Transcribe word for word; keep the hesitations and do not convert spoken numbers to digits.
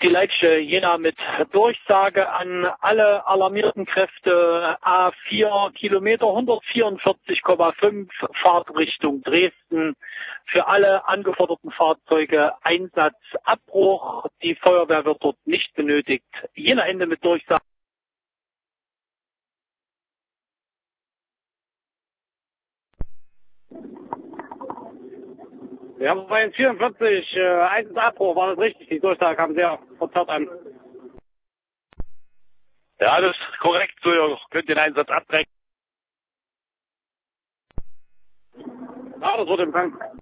Die Leitstelle Jena mit Durchsage an alle alarmierten Kräfte A vier Kilometer hundertvierundvierzig Komma fünf Fahrtrichtung Dresden. Für alle angeforderten Fahrzeuge Einsatzabbruch. Die Feuerwehr wird dort nicht benötigt. Jena Ende mit Durchsage. Wir haben bei vierundvierzig äh, Einsatzabbruch, war das richtig? Die Durchsage kam sehr verzerrt an. Ja, das ist korrekt. So, ihr könnt den Einsatz abbrechen. Ja, das wurde empfangen.